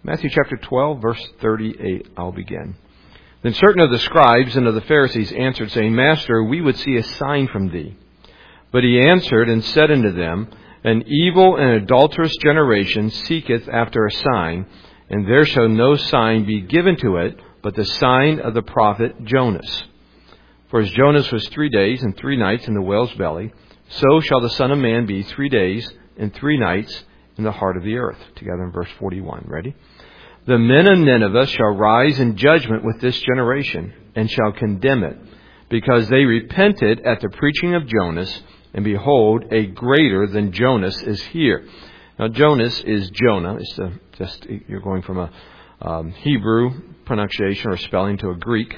Matthew chapter 12, verse 38, I'll begin. Then certain of the scribes and of the Pharisees answered, saying, Master, we would see a sign from thee. But he answered and said unto them, An evil and adulterous generation seeketh after a sign, and there shall no sign be given to it, but the sign of the prophet Jonas. For as Jonas was 3 days and 3 nights in the whale's belly, so shall the Son of Man be 3 days and 3 nights in the heart of the earth. Together in verse 41. Ready? The men of Nineveh shall rise in judgment with this generation, and shall condemn it, because they repented at the preaching of Jonas, and behold, a greater than Jonas is here. Now, Jonas is Jonah. It's you're going from a Hebrew pronunciation or spelling to a Greek,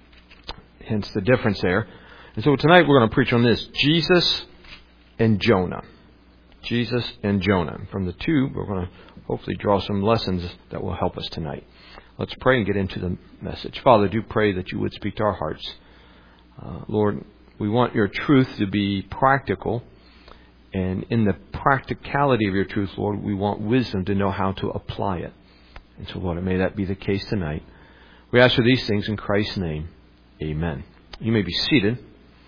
hence the difference there. And so tonight we're going to preach on this: Jesus and Jonah. Jesus and Jonah. From the two, we're going to hopefully draw some lessons that will help us tonight. Let's pray and get into the message. Father, do pray that you would speak to our hearts. Lord, we want your truth to be practical. And in the practicality of your truth, Lord, we want wisdom to know how to apply it. And so, Lord, may that be the case tonight. We ask for these things in Christ's name. Amen. You may be seated.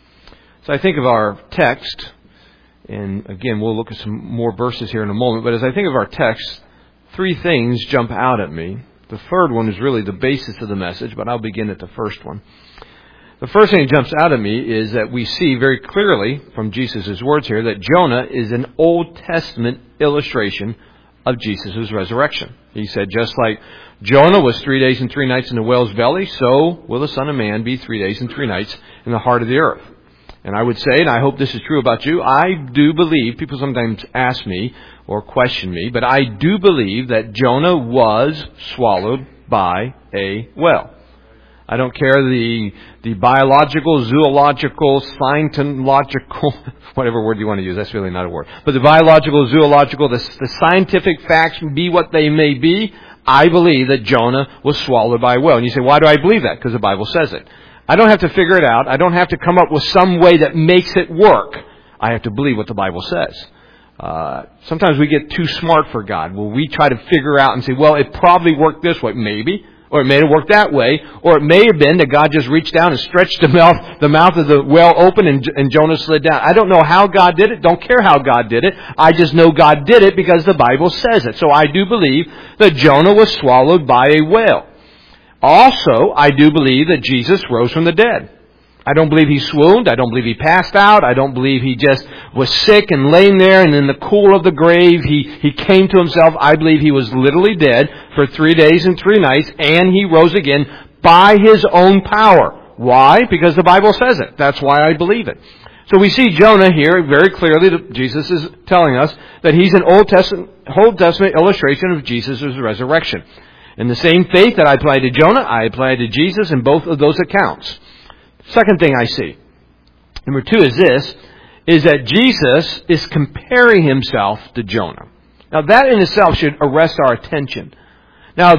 So I think of our text, and again, we'll look at some more verses here in a moment. But as I think of our text, 3 things jump out at me. The third one is really the basis of the message, but I'll begin at the first one. The first thing that jumps out at me is that we see very clearly from Jesus' words here that Jonah is an Old Testament illustration of Jesus' resurrection. He said, just like Jonah was 3 days and 3 nights in the whale's belly, so will the Son of Man be 3 days and 3 nights in the heart of the earth. And I would say, and I hope this is true about you, I do believe, people sometimes ask me or question me, but I do believe that Jonah was swallowed by a whale. I don't care the biological, zoological, scientological, whatever word you want to use, that's really not a word. But the biological, zoological, the scientific facts be what they may be, I believe that Jonah was swallowed by a whale. And you say, why do I believe that? Because the Bible says it. I don't have to figure it out. I don't have to come up with some way that makes it work. I have to believe what the Bible says. Sometimes we get too smart for God. Well, we try to figure out and say, well, it probably worked this way. Maybe. Or it may have worked that way. Or it may have been that God just reached down and stretched the mouth of the whale open and Jonah slid down. I don't know how God did it. Don't care how God did it. I just know God did it because the Bible says it. So I do believe that Jonah was swallowed by a whale. Also, I do believe that Jesus rose from the dead. I don't believe he swooned. I don't believe he passed out. I don't believe he just was sick and laying there and in the cool of the grave he came to himself. I believe he was literally dead for 3 days and 3 nights, and he rose again by his own power. Why? Because the Bible says it. That's why I believe it. So we see Jonah here very clearly. Jesus is telling us that he's an Old Testament illustration of Jesus' resurrection. And the same faith that I apply to Jonah, I apply to Jesus in both of those accounts. Second thing I see, number 2 is that Jesus is comparing himself to Jonah. Now that in itself should arrest our attention. Now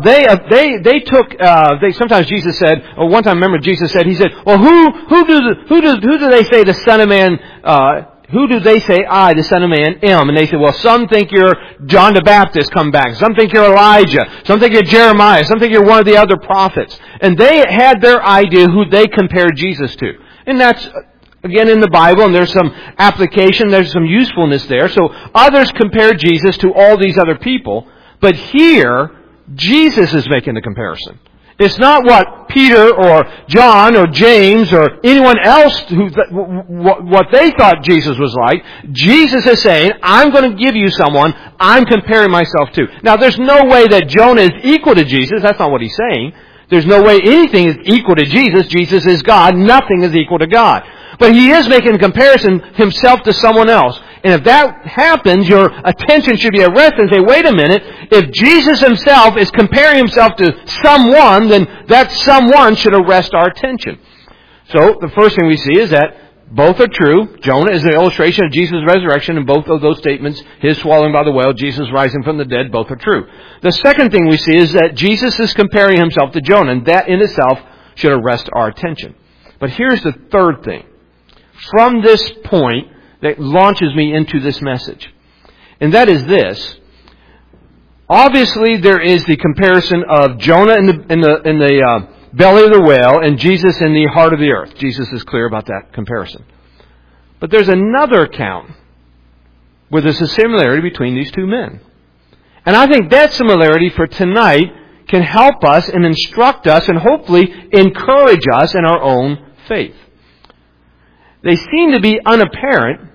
sometimes Jesus said, or one time remember Jesus said, he said, well, who do they say the Son of Man, who do they say I, the Son of Man, am? And they said, well, some think you're John the Baptist come back. Some think you're Elijah. Some think you're Jeremiah. Some think you're one of the other prophets. And they had their idea who they compared Jesus to. And that's, again, in the Bible, and there's some application, there's some usefulness there. So others compare Jesus to all these other people. But here, Jesus is making the comparison. It's not what Peter or John or James or anyone else what they thought Jesus was like. Jesus is saying, I'm going to give you someone I'm comparing myself to. Now, there's no way that Jonah is equal to Jesus. That's not what he's saying. There's no way anything is equal to Jesus. Jesus is God. Nothing is equal to God. But he is making a comparison himself to someone else. And if that happens, your attention should be arrested and say, wait a minute, if Jesus himself is comparing himself to someone, then that someone should arrest our attention. So the first thing we see is that both are true. Jonah is an illustration of Jesus' resurrection, and both of those statements, his swallowing by the whale, Jesus rising from the dead, both are true. The second thing we see is that Jesus is comparing himself to Jonah, and that in itself should arrest our attention. But here's the third thing. From this point that launches me into this message. And that is this. Obviously, there is the comparison of Jonah in the belly of the whale and Jesus in the heart of the earth. Jesus is clear about that comparison. But there's another account where there's a similarity between these two men. And I think that similarity for tonight can help us and instruct us and hopefully encourage us in our own faith. They seem to be unapparent,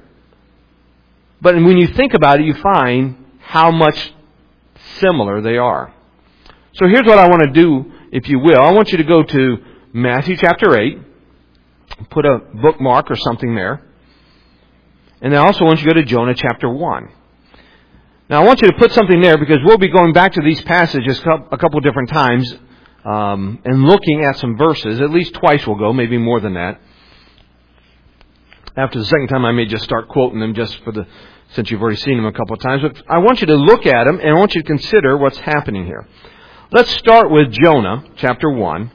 but when you think about it, you find how much similar they are. So here's what I want to do, if you will. I want you to go to Matthew chapter 8, put a bookmark or something there. And I also want you to go to Jonah chapter 1. Now I want you to put something there because we'll be going back to these passages a couple of different times and looking at some verses. At least twice we'll go, maybe more than that. After the second time I may just start quoting them since you've already seen them a couple of times. But I want you to look at them and I want you to consider what's happening here. Let's start with Jonah chapter 1.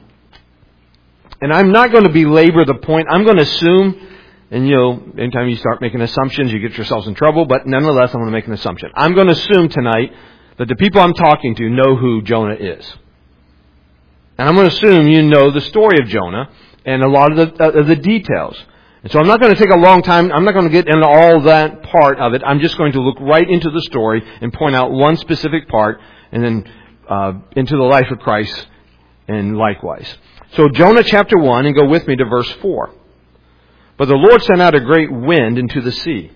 And I'm not going to belabor the point. I'm going to assume, and anytime you start making assumptions, you get yourselves in trouble, but nonetheless, I'm going to make an assumption. I'm going to assume tonight that the people I'm talking to know who Jonah is. And I'm going to assume you know the story of Jonah and a lot of the details. And so I'm not going to take a long time. I'm not going to get into all that part of it. I'm just going to look right into the story and point out one specific part and then into the life of Christ and likewise. So Jonah chapter 1, and go with me to verse 4. But the Lord sent out a great wind into the sea.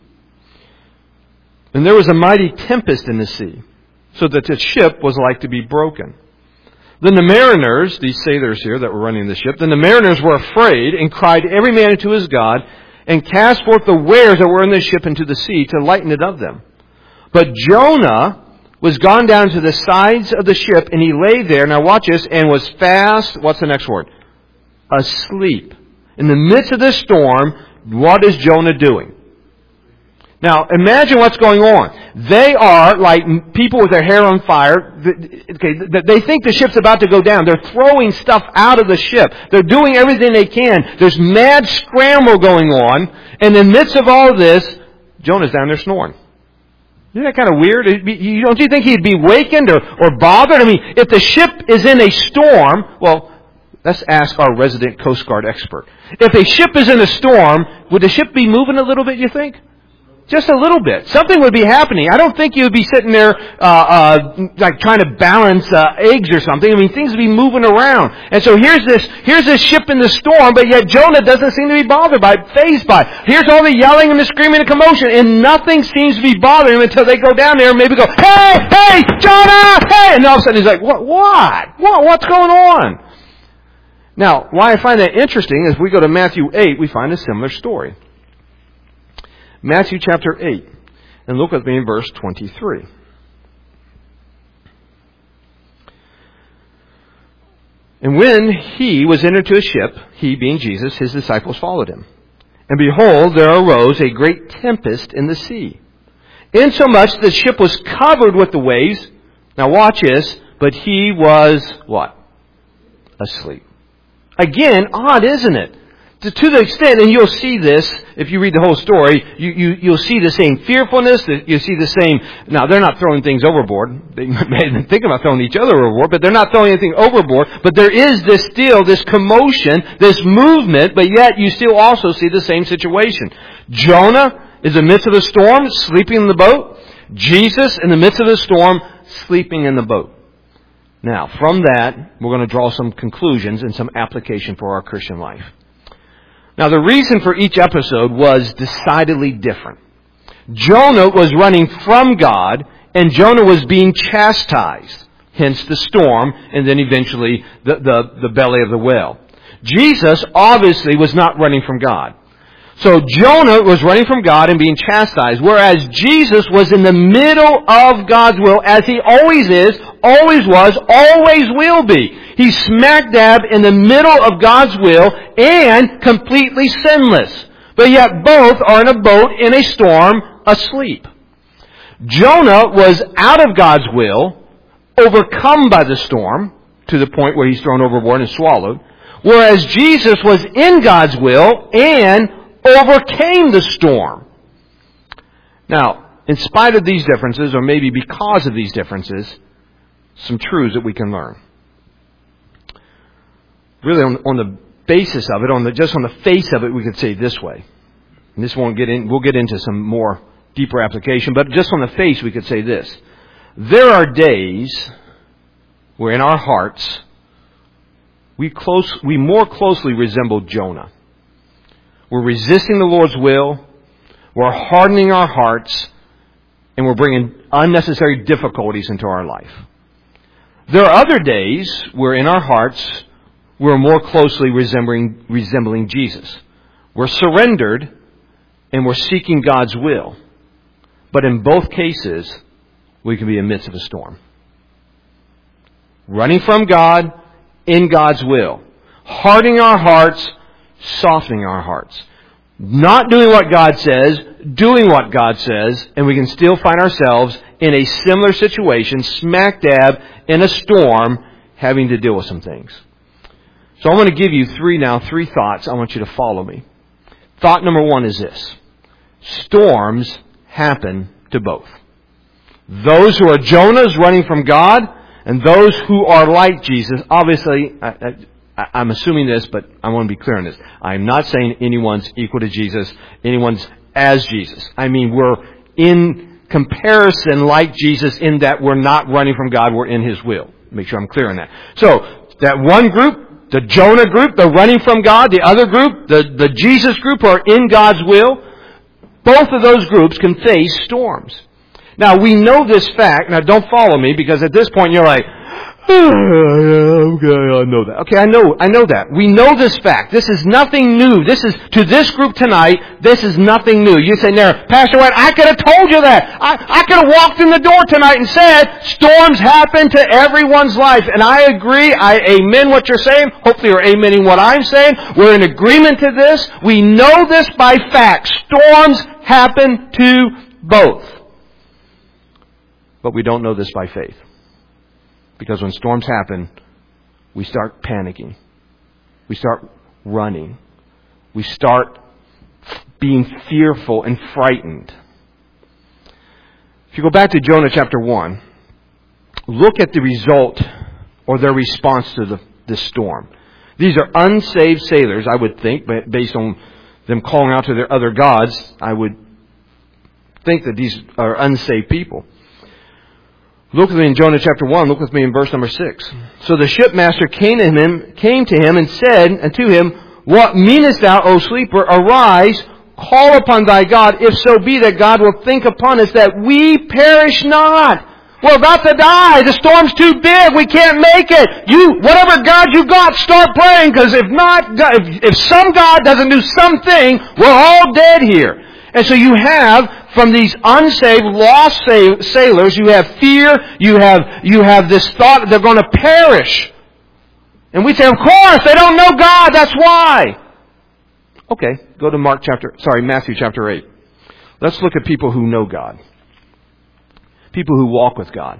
And there was a mighty tempest in the sea, so that the ship was like to be broken. Then the mariners, these sailors here that were running the ship, then the mariners were afraid and cried every man unto his God and cast forth the wares that were in the ship into the sea to lighten it of them. But Jonah was gone down to the sides of the ship, and he lay there, now watch this, and was fast, what's the next word? Asleep. In the midst of this storm, what is Jonah doing? Now, imagine what's going on. They are like people with their hair on fire. They think the ship's about to go down. They're throwing stuff out of the ship. They're doing everything they can. There's mad scramble going on. And in the midst of all of this, Jonah's down there snoring. Isn't that kind of weird? Don't you think he'd be wakened or bothered? I mean, if the ship is in a storm, well, let's ask our resident Coast Guard expert. If a ship is in a storm, would the ship be moving a little bit, you think? Just a little bit. Something would be happening. I don't think you would be sitting there like trying to balance eggs or something. I mean, things would be moving around. And so here's this ship in the storm, but yet Jonah doesn't seem to be bothered by it, fazed by it. Here's all the yelling and the screaming and commotion, and nothing seems to be bothering him until they go down there and maybe go, hey, Jonah, hey! And all of a sudden he's like, what? What's going on? Now, why I find that interesting is if we go to Matthew 8, we find a similar story. Matthew chapter 8. And look with me in verse 23. And when he was entered to a ship, he being Jesus, his disciples followed him. And behold, there arose a great tempest in the sea, insomuch the ship was covered with the waves. Now watch this. But he was, what? Asleep. Again, odd, isn't it? To the extent, and you'll see this, if you read the whole story, you'll see the same fearfulness, you'll see the same, now they're not throwing things overboard, they may have been thinking about throwing each other overboard, but they're not throwing anything overboard, but there is this commotion, this movement, but yet you still also see the same situation. Jonah is in the midst of the storm, sleeping in the boat. Jesus in the midst of the storm, sleeping in the boat. Now, from that, we're going to draw some conclusions and some application for our Christian life. Now, the reason for each episode was decidedly different. Jonah was running from God, and Jonah was being chastised. Hence the storm, and then eventually the belly of the whale. Jesus obviously was not running from God. So Jonah was running from God and being chastised, whereas Jesus was in the middle of God's will, as he always is, always was, always will be. He's smack dab in the middle of God's will and completely sinless. But yet both are in a boat in a storm, asleep. Jonah was out of God's will, overcome by the storm, to the point where he's thrown overboard and swallowed, whereas Jesus was in God's will and overcame the storm. Now, in spite of these differences, or maybe because of these differences, some truths that we can learn. Really, on the basis of it, just on the face of it, we could say it this way. And this won't get in. We'll get into some more deeper application, but just on the face, we could say this: there are days where in our hearts we more closely resemble Jonah. We're resisting the Lord's will. We're hardening our hearts, and we're bringing unnecessary difficulties into our life. There are other days where in our hearts we're more closely resembling Jesus. We're surrendered and we're seeking God's will. But in both cases, we can be in the midst of a storm. Running from God in God's will. Hardening our hearts, softening our hearts. Not doing what God says, doing what God says, and we can still find ourselves in a similar situation, smack dab in a storm, having to deal with some things. So I want to give you three thoughts. I want you to follow me. Thought number one is this: storms happen to both. Those who are Jonahs running from God, and those who are like Jesus. Obviously, I'm assuming this, but I want to be clear on this. I'm not saying anyone's equal to Jesus, anyone's as Jesus. I mean, we're in comparison like Jesus in that we're not running from God, we're in His will. Make sure I'm clear on that. So, that one group, the Jonah group, the running from God, the other group, the Jesus group, who are in God's will, both of those groups can face storms. Now, we know this fact. Now, don't follow me, because at this point you're like, okay, I know that. Okay, I know that. We know this fact. This is nothing new. To this group tonight, this is nothing new. You say, "Now, Pastor White, I could have told you that. I could have walked in the door tonight and said, storms happen to everyone's life." And I agree. I amen what you're saying. Hopefully you're amening what I'm saying. We're in agreement to this. We know this by fact. Storms happen to both. But we don't know this by faith. Because when storms happen, we start panicking. We start running. We start being fearful and frightened. If you go back to Jonah chapter 1, look at the result or their response to the storm. These are unsaved sailors, I would think, but based on them calling out to their other gods, I would think that these are unsaved people. Look with me in Jonah chapter 1. Look with me in verse number 6. So the shipmaster came to him and said unto him, "What meanest thou, O sleeper? Arise, call upon thy God, if so be that God will think upon us, that we perish not." We're about to die. The storm's too big. We can't make it. Whatever God you got, start praying, because if not, if some God doesn't do something, we're all dead here. And so you have, from these unsaved, lost sailors, you have fear, you have this thought that they're going to perish. And we say, of course, they don't know God, that's why. Okay, go to Matthew chapter 8. Let's look at people who know God. People who walk with God.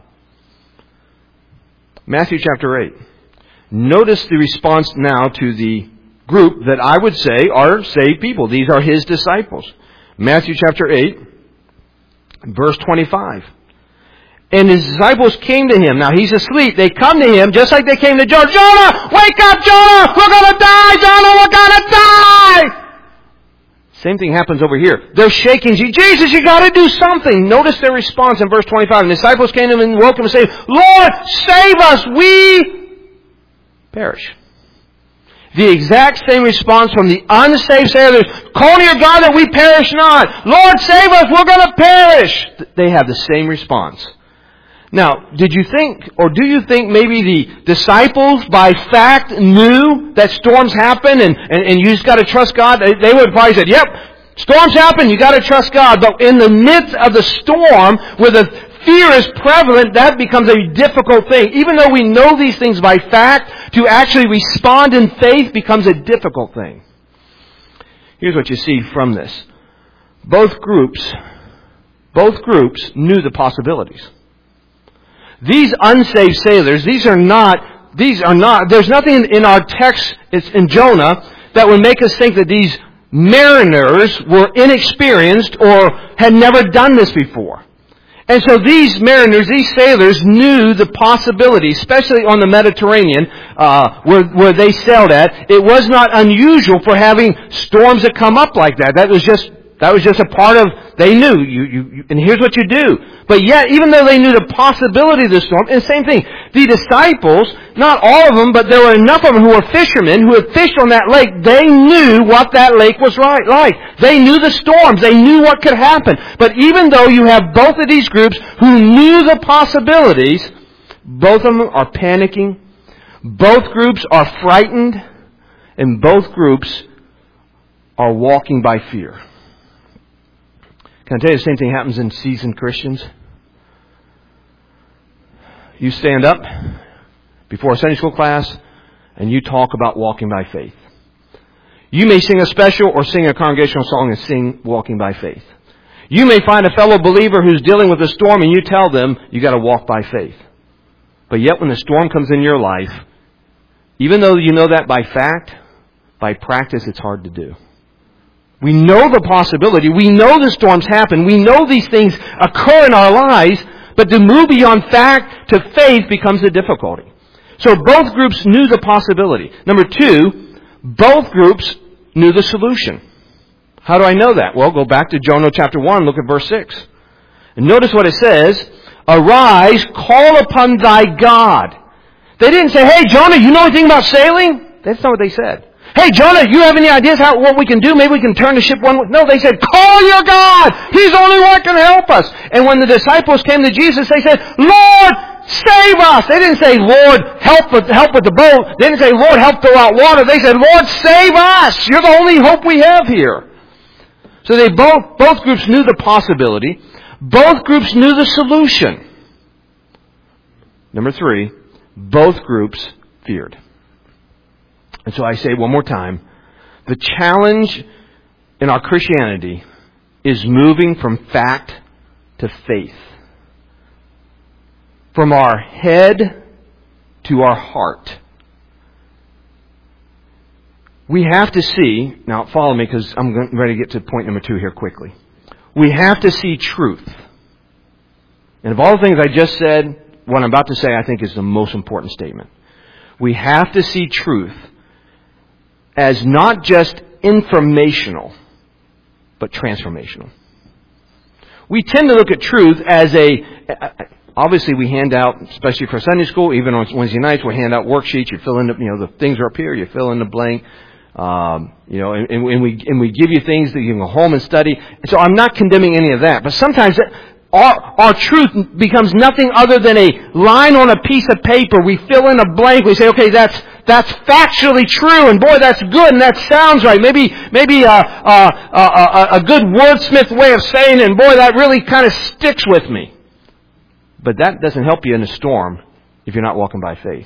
Matthew chapter 8. Notice the response now to the group that I would say are saved people. These are His disciples. Matthew chapter 8, verse 25. And His disciples came to Him. Now He's asleep. They come to Him just like they came to Jonah. "Jonah, wake up, Jonah! We're going to die, Jonah! We're going to die!" Same thing happens over here. They're shaking. "Jesus, you got to do something." Notice their response in verse 25. And the disciples came to Him and woke Him and said, "Lord, save us! We perish." The exact same response from the unsaved sailors. "Call to your God that we perish not. Lord, save us, we're going to perish." They have the same response. Now, do you think maybe the disciples by fact knew that storms happen and you just got to trust God? They would have probably said, "Yep, storms happen, you got to trust God." But in the midst of the storm, where the fear is prevalent, that becomes a difficult thing. Even though we know these things by fact, to actually respond in faith becomes a difficult thing. Here's what you see from this. Both groups knew the possibilities. These unsaved sailors, there's nothing in our text, it's in Jonah, that would make us think that these mariners were inexperienced or had never done this before. And so these mariners, these sailors knew the possibility, especially on the Mediterranean, where they sailed at. It was not unusual for having storms that come up like that. That was just a part of, they knew, and here's what you do. But yet, even though they knew the possibility of the storm, and same thing, the disciples, not all of them, but there were enough of them who were fishermen, who had fished on that lake, they knew what that lake was like. They knew the storms, they knew what could happen. But even though you have both of these groups who knew the possibilities, both of them are panicking, both groups are frightened, and both groups are walking by fear. Can I tell you the same thing happens in seasoned Christians? You stand up before a Sunday school class and you talk about walking by faith. You may sing a special or sing a congregational song and sing walking by faith. You may find a fellow believer who's dealing with a storm and you tell them you got to walk by faith. But yet when the storm comes in your life, even though you know that by fact, by practice it's hard to do. We know the possibility. We know the storms happen. We know these things occur in our lives. But to move beyond fact to faith becomes a difficulty. So both groups knew the possibility. Number two, both groups knew the solution. How do I know that? Well, go back to Jonah chapter 1. Look at verse 6. And notice what it says. Arise, call upon thy God. They didn't say, hey, Jonah, you know anything about sailing? That's not what they said. Hey, Jonah, you have any ideas what we can do? Maybe we can turn the ship one way. No, they said, call your God. He's the only one that can help us. And when the disciples came to Jesus, they said, Lord, save us. They didn't say, Lord, help with the boat. They didn't say, Lord, help throw out water. They said, Lord, save us. You're the only hope we have here. So they both groups knew the possibility. Both groups knew the solution. Number three, both groups feared. And so I say one more time, the challenge in our Christianity is moving from fact to faith. From our head to our heart. We have to see, now follow me because I'm ready to get to point number 2 here quickly. We have to see truth. And of all the things I just said, what I'm about to say I think is the most important statement. We have to see truth as not just informational, but transformational. We tend to look at truth as obviously we hand out, especially for Sunday school, even on Wednesday nights, we hand out worksheets. You fill in the things are up here, you fill in the blank. And we give you things that you can go home and study. And so I'm not condemning any of that. But sometimes our truth becomes nothing other than a line on a piece of paper. We fill in a blank. We say, okay, that's factually true, and boy, that's good, and that sounds right. Maybe a good wordsmith way of saying it, and boy, that really kind of sticks with me. But that doesn't help you in a storm if you're not walking by faith.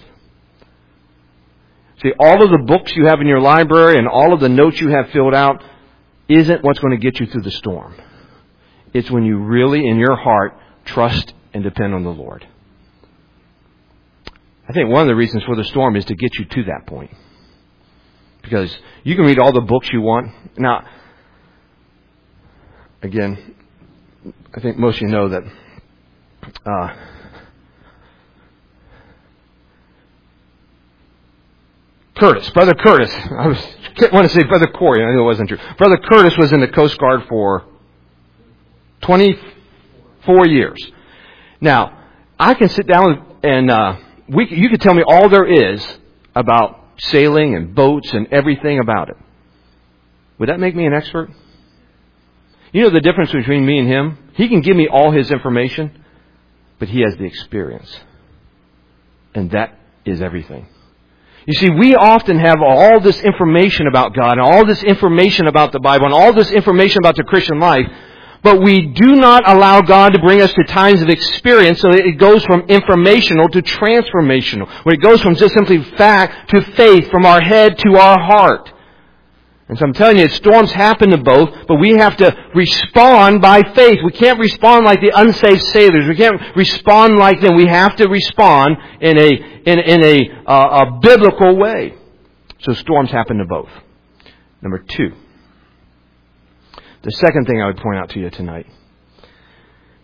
See, all of the books you have in your library and all of the notes you have filled out isn't what's going to get you through the storm. It's when you really, in your heart, trust and depend on the Lord. I think one of the reasons for the storm is to get you to that point. Because you can read all the books you want. Now, again, I think most of you know that Brother Curtis, I want to say Brother Corey, I know it wasn't true. Brother Curtis was in the Coast Guard for 24 years. Now, I can sit down and you could tell me all there is about sailing and boats and everything about it. Would that make me an expert? You know the difference between me and him? He can give me all his information, but he has the experience. And that is everything. You see, we often have all this information about God and all this information about the Bible and all this information about the Christian life, but we do not allow God to bring us to times of experience so that it goes from informational to transformational, where it goes from just simply fact to faith, from our head to our heart. And so I'm telling you, storms happen to both, but we have to respond by faith. We can't respond like the unsaved sailors. We can't respond like them. We have to respond in a biblical way. So storms happen to both. Number 2. The second thing I would point out to you tonight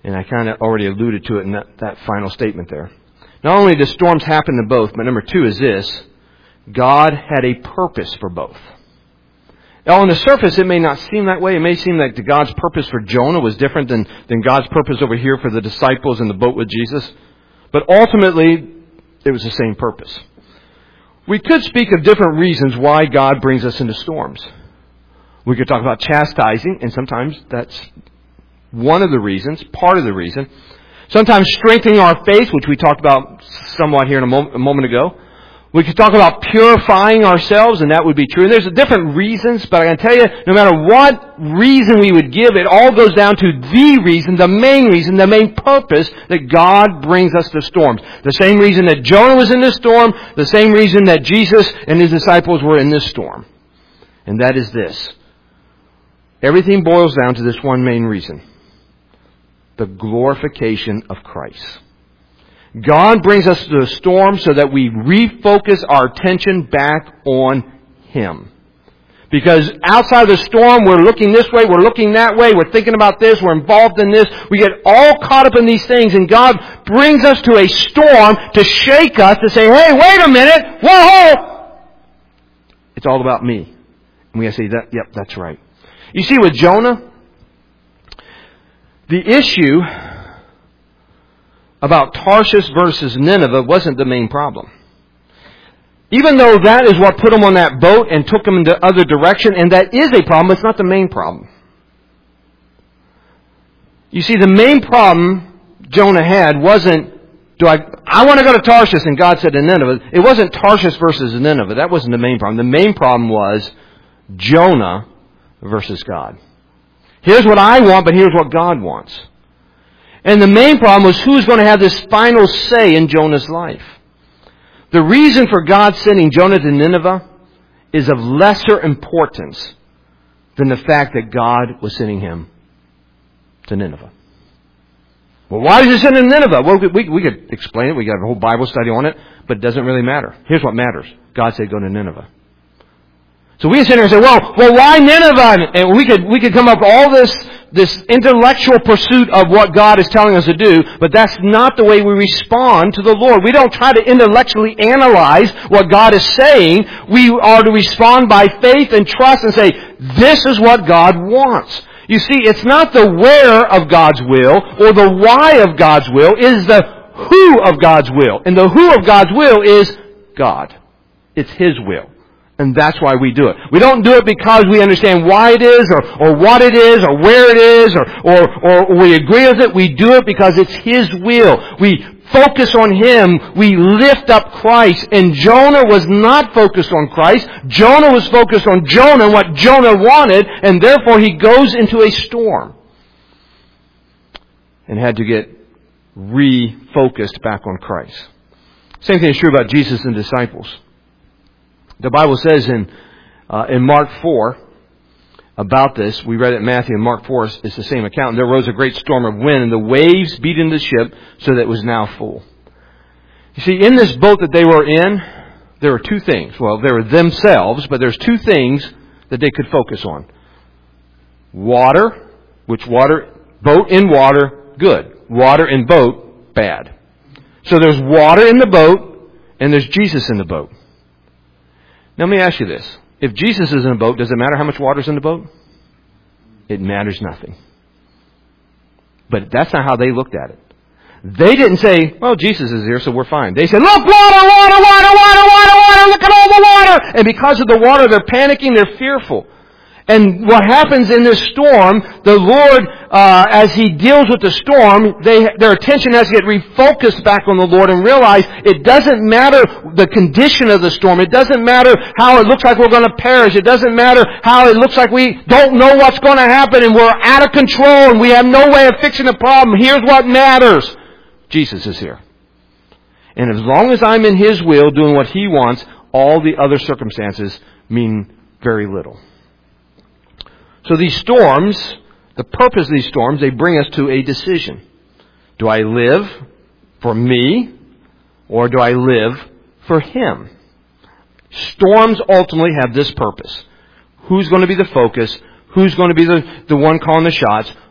And I kind of already alluded to it in that final statement there. Not only do storms happen to both, but number 2 is this. God had a purpose for both. Now, on the surface, it may not seem that way. It may seem like God's purpose for Jonah was different than God's purpose over here for the disciples in the boat with Jesus. But ultimately, it was the same purpose. We could speak of different reasons why God brings us into storms. We could talk about chastising, and sometimes that's one of the reasons, part of the reason. Sometimes strengthening our faith, which we talked about somewhat here a moment ago. We could talk about purifying ourselves, and that would be true. And there's different reasons, but I can tell you, no matter what reason we would give, it all goes down to the reason, the main purpose that God brings us to storms. The same reason that Jonah was in this storm, the same reason that Jesus and His disciples were in this storm. And that is this. Everything boils down to this one main reason. The glorification of Christ. God brings us to the storm so that we refocus our attention back on Him. Because outside of the storm, we're looking this way, we're looking that way, we're thinking about this, we're involved in this. We get all caught up in these things, and God brings us to a storm to shake us, to say, hey, wait a minute, whoa! It's all about me. And we have to say, yep, that's right. You see, with Jonah, the issue about Tarshish versus Nineveh wasn't the main problem. Even though that is what put him on that boat and took him in the other direction, and that is a problem, it's not the main problem. You see, the main problem Jonah had wasn't, I want to go to Tarshish, and God said to Nineveh. It wasn't Tarshish versus Nineveh. That wasn't the main problem. The main problem was Jonah versus God. Here's what I want, but here's what God wants. And the main problem was who's going to have this final say in Jonah's life. The reason for God sending Jonah to Nineveh is of lesser importance than the fact that God was sending him to Nineveh. Well, why does He send him to Nineveh? Well, we could explain it. We got a whole Bible study on it, but it doesn't really matter. Here's what matters. God said go to Nineveh. So we sit here and say, well, why Nineveh? And we could come up with all this intellectual pursuit of what God is telling us to do, but that's not the way we respond to the Lord. We don't try to intellectually analyze what God is saying. We are to respond by faith and trust and say, this is what God wants. You see, it's not the where of God's will or the why of God's will, it is the who of God's will. And the who of God's will is God. It's His will. And that's why we do it. We don't do it because we understand why it is, or what it is, or where it is, or we agree with it. We do it because it's His will. We focus on Him. We lift up Christ. And Jonah was not focused on Christ. Jonah was focused on Jonah and what Jonah wanted, and therefore he goes into a storm. And had to get refocused back on Christ. Same thing is true about Jesus and disciples. The Bible says in Mark 4 about this, we read it in Matthew, and Mark 4 is the same account. And there arose a great storm of wind, and the waves beat into the ship so that it was now full. You see, in this boat that they were in, there were two things. Well, there were themselves, but there's two things that they could focus on. Water, boat in water, good. Water in boat, bad. So there's water in the boat, and there's Jesus in the boat. Now, let me ask you this. If Jesus is in a boat, does it matter how much water is in the boat? It matters nothing. But that's not how they looked at it. They didn't say, well, Jesus is here, so we're fine. They said, look, water, water, water, water, water, water, look at all the water. And because of the water, they're panicking, they're fearful. And what happens in this storm, the Lord, as He deals with the storm, their attention has to get refocused back on the Lord and realize it doesn't matter the condition of the storm. It doesn't matter how it looks like we're going to perish. It doesn't matter how it looks like we don't know what's going to happen and we're out of control and we have no way of fixing the problem. Here's what matters. Jesus is here. And as long as I'm in His will, doing what He wants, all the other circumstances mean very little. So these storms, the purpose of these storms, they bring us to a decision. Do I live for me or do I live for Him? Storms ultimately have this purpose. Who's going to be the focus? Who's going to be the one calling the shots?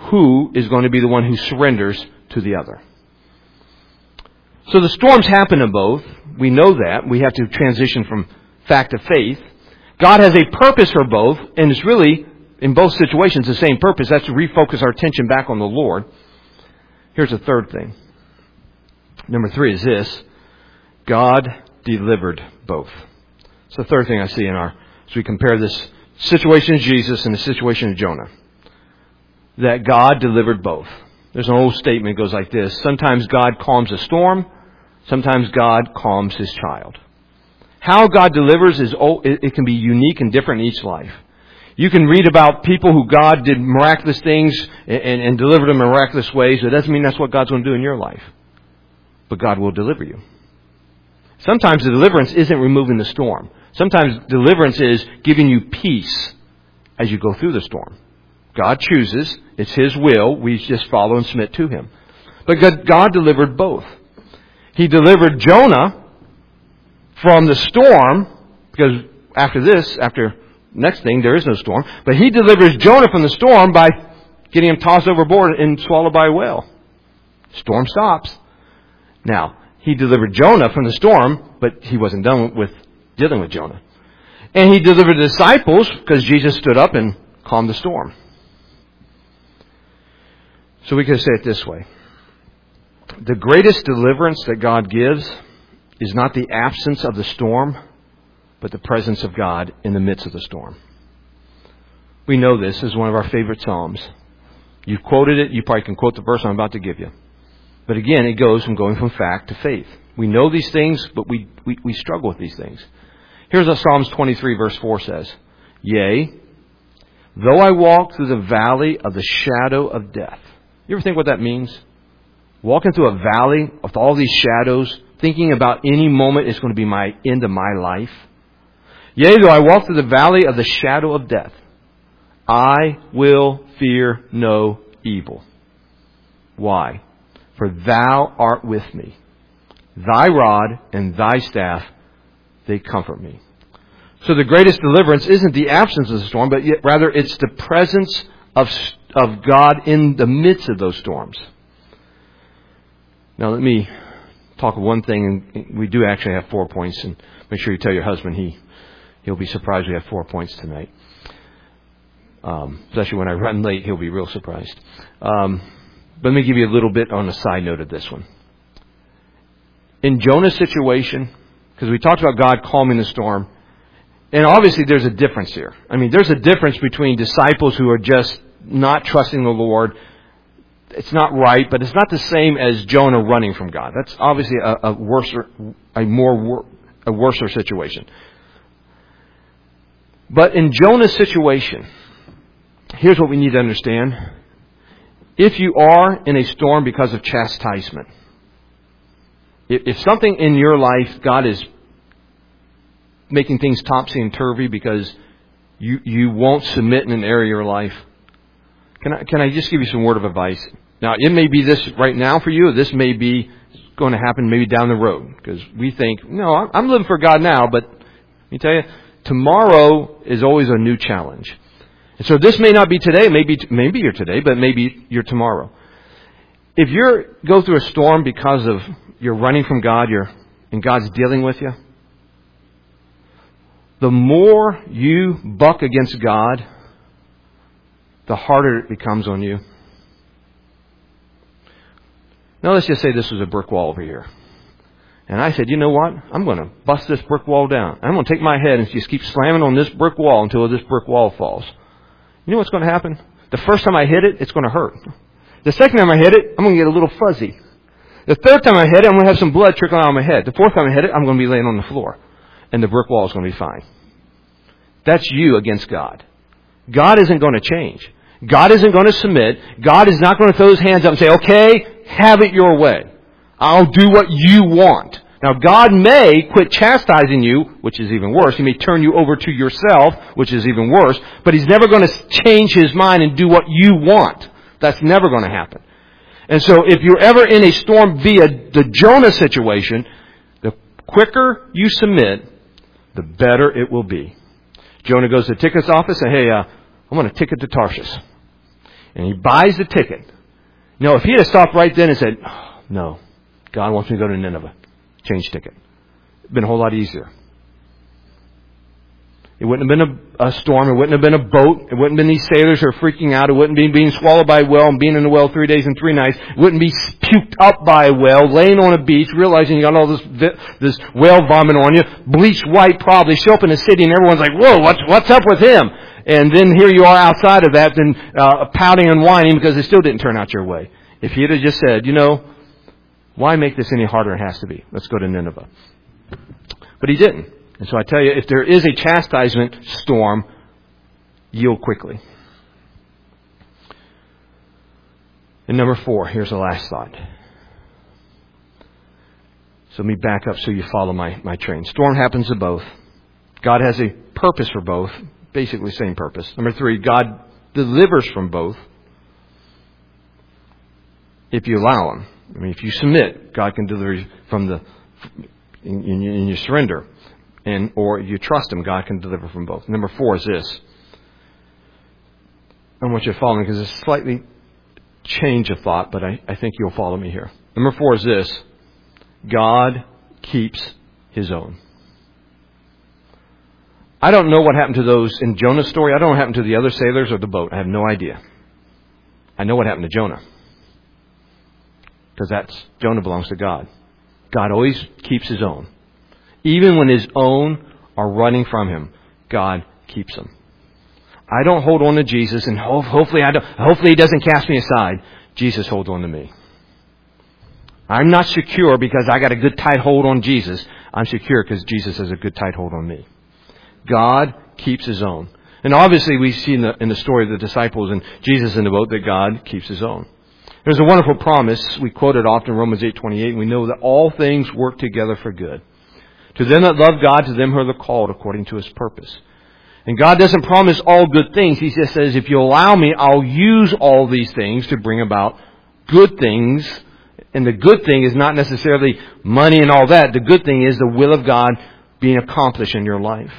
who is going to be the one who surrenders to the other. So the storms happen to both. We know that. We have to transition from fact to faith. God has a purpose for both, and it's really, in both situations, the same purpose. That's to refocus our attention back on the Lord. Here's a third thing. Number 3 is this. God delivered both. It's the third thing I see as we compare this situation of Jesus and the situation of Jonah. That God delivered both. There's an old statement that goes like this. Sometimes God calms a storm. Sometimes God calms His child. How God delivers it can be unique and different in each life. You can read about people who God did miraculous things and delivered them in miraculous ways. It doesn't mean that's what God's going to do in your life. But God will deliver you. Sometimes the deliverance isn't removing the storm. Sometimes deliverance is giving you peace as you go through the storm. God chooses. It's His will. We just follow and submit to Him. But God delivered both. He delivered Jonah from the storm, because after next thing, there is no storm. But He delivers Jonah from the storm by getting him tossed overboard and swallowed by a whale. Storm stops. Now, He delivered Jonah from the storm, but He wasn't done with dealing with Jonah. And He delivered the disciples because Jesus stood up and calmed the storm. So we could say it this way. The greatest deliverance that God gives is not the absence of the storm, but the presence of God in the midst of the storm. We know this is one of our favorite Psalms. You've quoted it. You probably can quote the verse I'm about to give you. But again, it goes from going from fact to faith. We know these things, but we struggle with these things. Here's what Psalms 23 verse 4 says. Yea, though I walk through the valley of the shadow of death. You ever think what that means? Walking through a valley with all these shadows, thinking about any moment it's going to be my end of my life. Yea, though I walk through the valley of the shadow of death, I will fear no evil. Why? For Thou art with me. Thy rod and Thy staff, they comfort me. So the greatest deliverance isn't the absence of the storm, but yet rather it's the presence of God in the midst of those storms. Now let me talk of one thing, and we do actually have 4 points, and make sure you tell your husband he'll be surprised we have 4 points tonight. Especially when I run late, he'll be real surprised. But let me give you a little bit on a side note of this one. In Jonah's situation, because we talked about God calming the storm, and obviously there's a difference here. I mean, there's a difference between disciples who are just not trusting the Lord. It's not right, but it's not the same as Jonah running from God. That's obviously a worse situation. But in Jonah's situation, here's what we need to understand. If you are in a storm because of chastisement, if something in your life, God is making things topsy and turvy because you won't submit in an area of your life, can I just give you some word of advice? Now, it may be this right now for you, or this may be going to happen maybe down the road. Because we think, no, I'm living for God now, but let me tell you, tomorrow is always a new challenge. And so this may not be today, maybe you're today, but maybe you're tomorrow. If you go through a storm because of you're running from God, and God's dealing with you, the more you buck against God, the harder it becomes on you. Now let's just say this was a brick wall over here. And I said, you know what? I'm going to bust this brick wall down. I'm going to take my head and just keep slamming on this brick wall until this brick wall falls. You know what's going to happen? The first time I hit it, it's going to hurt. The second time I hit it, I'm going to get a little fuzzy. The third time I hit it, I'm going to have some blood trickling out of my head. The fourth time I hit it, I'm going to be laying on the floor. And the brick wall is going to be fine. That's you against God. God isn't going to change. God isn't going to submit. God is not going to throw His hands up and say, okay, have it your way. I'll do what you want. Now, God may quit chastising you, which is even worse. He may turn you over to yourself, which is even worse. But He's never going to change His mind and do what you want. That's never going to happen. And so if you're ever in a storm via the Jonah situation, the quicker you submit, the better it will be. Jonah goes to the ticket's office and, hey, I want a ticket to Tarshish. And he buys the ticket. No, if he had stopped right then and said, oh, no, God wants me to go to Nineveh. Change ticket. It'd been a whole lot easier. It wouldn't have been a storm. It wouldn't have been a boat. It wouldn't have been these sailors who are freaking out. It wouldn't be being swallowed by a whale and being in the well 3 days and 3 nights. It wouldn't be puked up by a whale, laying on a beach, realizing you got all this whale vomit on you, bleached white probably, show up in a city and everyone's like, whoa, what's up with him? And then here you are outside of that, then pouting and whining because it still didn't turn out your way. If he'd have just said, why make this any harder than it has to be? Let's go to Nineveh. But he didn't. And so I tell you, if there is a chastisement storm, yield quickly. And number 4, here's the last thought. So let me back up so you follow my train. Storm happens to both. God has a purpose for both. Basically same purpose. Number 3, God delivers from both. If you allow Him. If you submit, God can deliver you from in your surrender. Or you trust Him, God can deliver from both. Number 4 is this. I want you to follow me because it's a slightly change of thought, but I think you'll follow me here. Number 4 is this. God keeps His own. I don't know what happened to those in Jonah's story. I don't know what happened to the other sailors or the boat. I have no idea. I know what happened to Jonah. Because Jonah belongs to God. God always keeps His own. Even when His own are running from Him, God keeps them. I don't hold on to Jesus, and hopefully He doesn't cast me aside. Jesus holds on to me. I'm not secure because I got a good tight hold on Jesus. I'm secure because Jesus has a good tight hold on me. God keeps His own. And obviously we see in the story of the disciples and Jesus in the boat that God keeps His own. There's a wonderful promise. We quote it often, Romans 8:28, and we know that all things work together for good. To them that love God, to them who are the called according to His purpose. And God doesn't promise all good things. He just says, if you allow me, I'll use all these things to bring about good things. And the good thing is not necessarily money and all that. The good thing is the will of God being accomplished in your life.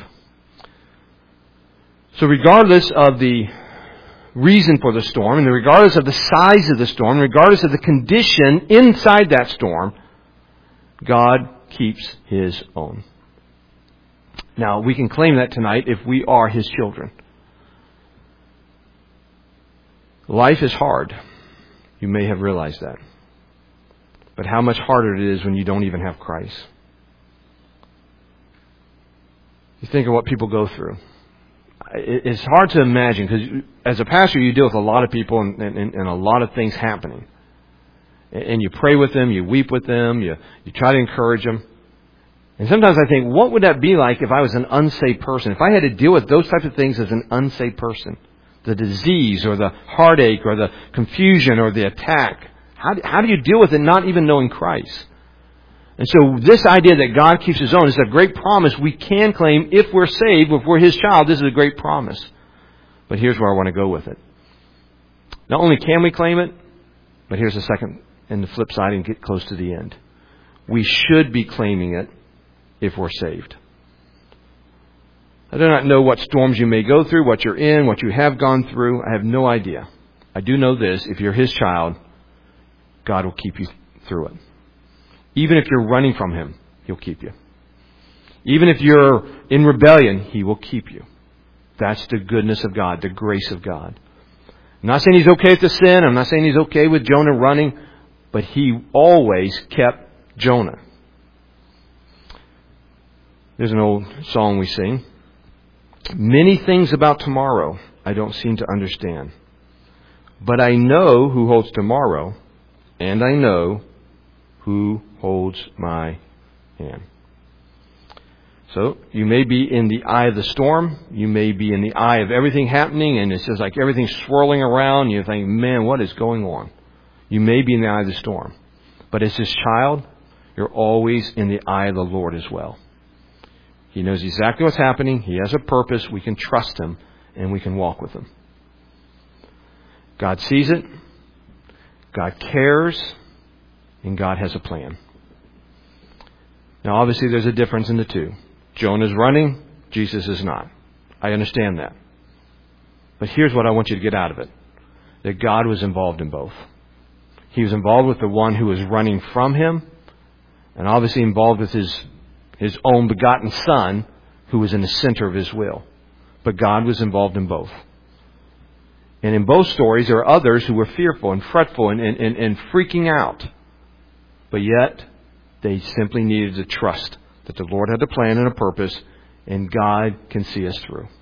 So regardless of the reason for the storm, and regardless of the size of the storm, regardless of the condition inside that storm, God keeps His own. Now, we can claim that tonight if we are His children. Life is hard. You may have realized that. But how much harder it is when you don't even have Christ. You think of what people go through. It's hard to imagine because as a pastor you deal with a lot of people and a lot of things happening. And you pray with them, you weep with them, you try to encourage them. And sometimes I think, what would that be like if I was an unsaved person? If I had to deal with those types of things as an unsaved person? The disease or the heartache or the confusion or the attack. How do you deal with it not even knowing Christ? And so this idea that God keeps His own is a great promise we can claim if we're saved, if we're His child. This is a great promise. But here's where I want to go with it. Not only can we claim it, but here's the second and the flip side and get close to the end. We should be claiming it if we're saved. I do not know what storms you may go through, what you're in, what you have gone through. I have no idea. I do know this. If you're His child, God will keep you through it. Even if you're running from Him, He'll keep you. Even if you're in rebellion, He will keep you. That's the goodness of God, the grace of God. I'm not saying He's okay with the sin. I'm not saying He's okay with Jonah running. But He always kept Jonah. There's an old song we sing. Many things about tomorrow I don't seem to understand. But I know who holds tomorrow, and I know who holds my hand. So you may be in the eye of the storm. You may be in the eye of everything happening, and it's just like everything's swirling around. You think, man, what is going on? You may be in the eye of the storm. But as His child, you're always in the eye of the Lord as well. He knows exactly what's happening. He has a purpose. We can trust Him, and we can walk with Him. God sees it. God cares. And God has a plan. Now, obviously, there's a difference in the two. Jonah's running. Jesus is not. I understand that. But here's what I want you to get out of it. that God was involved in both. He was involved with the one who was running from him, and obviously involved with his own begotten Son, who was in the center of his will. But God was involved in both. And in both stories, there are others who were fearful and fretful and freaking out. But yet, they simply needed to trust that the Lord had a plan and a purpose, and God can see us through.